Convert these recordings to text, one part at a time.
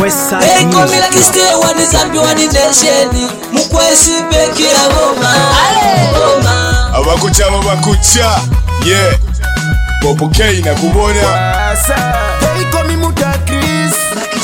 Eko mila kiste wani zambi wani nesheni Mukwesi beki ya goma Abakucha babakucha yeah Popo K na kubona Eko mimuta Chris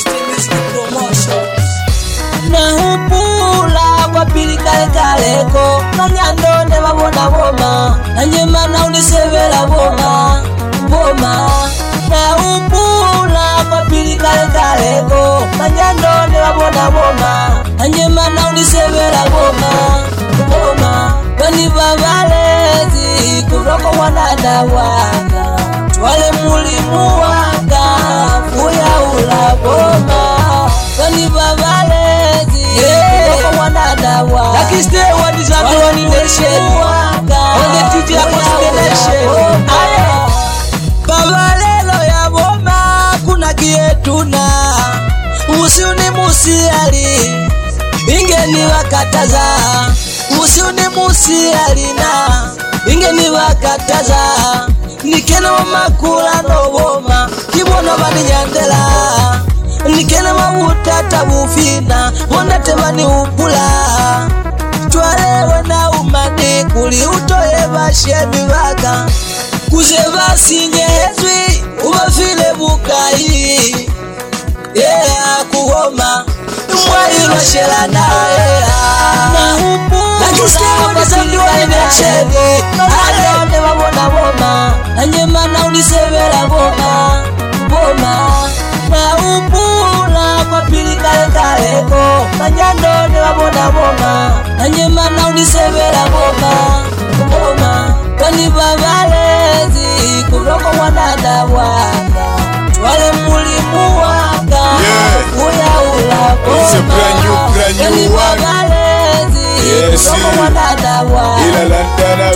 Na hupula kwa pili kale kaleko Kanyando ne babona boma Nanyema na unisevela boma Na hupula kwa pili kale kaleko Kanyando ne babona boma Nanyema na unisevela boma Kwani babalezi kuroko wanada waka Twale mulimu waka Fuya ula boma Kwani babalezi kuroko wanada waka Laki stay wadi zambi wani nation Onde titi ya consideration Babalelo ya boma kuna kietuna Usiuni musiali Ingeni wakataza Usiuni musialina Ingeni wakataza Nikena wamakula no boma Kibono bani nyandela Nikena mawutata bufina Wonate bani upula Twalewe na umani Kuli utoye bashemi waka Kuzeba sinyezwi Ubafile bukai Yeah kuhoma Mwahilo shelana Na hupu Lakiste wadi zambi wani necheni Alende wabona boma Nanyema na unisevela boma Na upula kwa pili kale kaleko Kanyando ne wabona boma Nanyema na unisevela boma Kwani babalezi kuroko wanada waka Twale mulimu waka Uya ula boma It's a brand new one Yes, ila lantana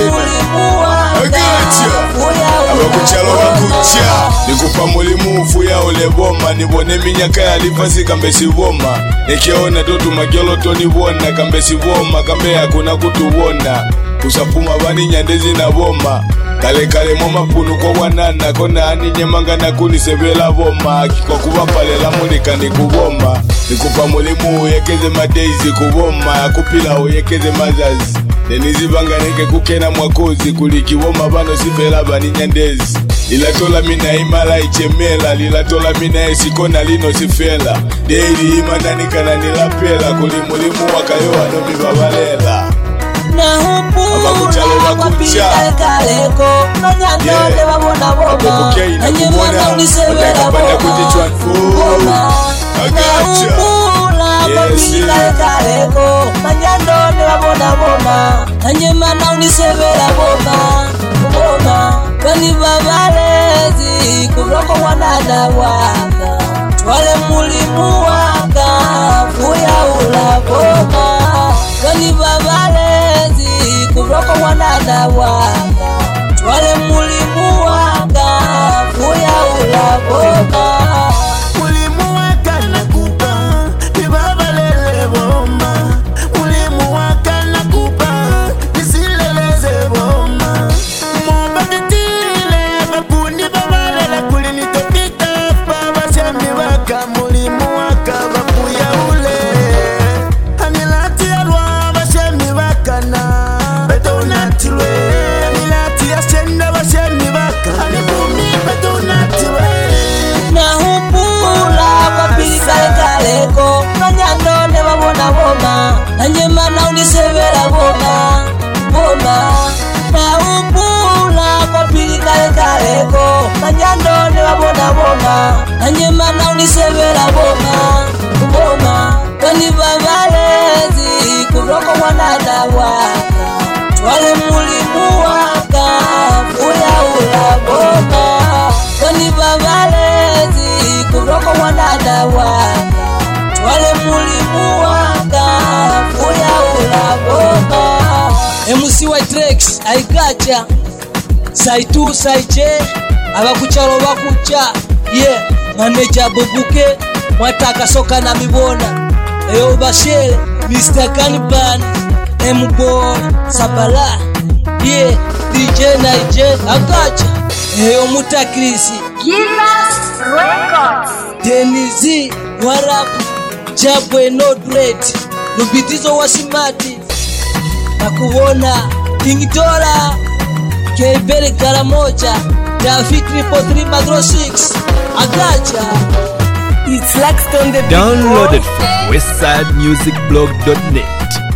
Abakucha babakucha Nikupa mulimu ufuya ule boma Nibone minyaka ya lifasi kambesi boma Nekiaona totu magyolo toni bona Kambesi boma kambe hakuna kutuwona Kusapuma bani nyandezi na boma Kale kale moma punu kwa wanana Kona ani nyemanga na kunisebela boma Kikwa kuwa pale la mulika ni kuboma Nikupa mulimu uyekeze madeizi kuboma Kupila uyekeze mazazi Nenizi banga neke kukena mwakozi Kulikiwoma bano sifela bani nyandezi Ilatola mina imala ichemela Lilatola mina esikona lino sifela Deiri imanani kana nilapela Kulimulimu wakayoa nomi babalela Na hupula kwa pili kale kaleko Kanyando ne babona boma Nanyema na unisevela boma Na hupula kwa pili kale kaleko Kanyando ne babona boma Nanyema na unisevela boma Kwani babalezi kuroko wanada waka Twale mulimu waka Fuya ula boma Kwani babalezi kuroko wanada waka Twale mulimu waka Fuya ula boma Mulimu waka nakupa Nibabalele boma Mulimu waka nakupa Nisileleze boma Mbakitile bakuni babalela Kulini topita Babashami waka Mulimu waka bakuya ule Anilati alwa Bashami waka na Beto unatilwe Anilati ya shenda Bashami waka Anibumi beto unatilwe Na hupula kwa pili kale kaleko Kanyando ne babona boma Nanyema na unisevela boma Na hupula kwa pili kale kaleko Kanyando ne babona boma Nanyema na unisevela boma Kwani babalezi kuroko wanada waka Twale mulimu waka Fuya ula boma Kwani babalezi kuroko wanada waka Twale mulimu waka Fuya ula boma MC White Rex Aigacha Saitu Saiche Abakuchalo bakucha Yeah Manager Bobuke Mwataka soka na mibona Eyo Bashele Mr. Caniban M-Boy Sabala Yeah DJ Naije Agacha Eyo Muta Krisi Guinness Records Denizi Warapu Jabwe no dread Lubitizo wasimati Nakuona King Dola Kebele Karamoja David 343 Madro 6 Agacha. It's Laxton the Downloaded from westsidemusicblog.net.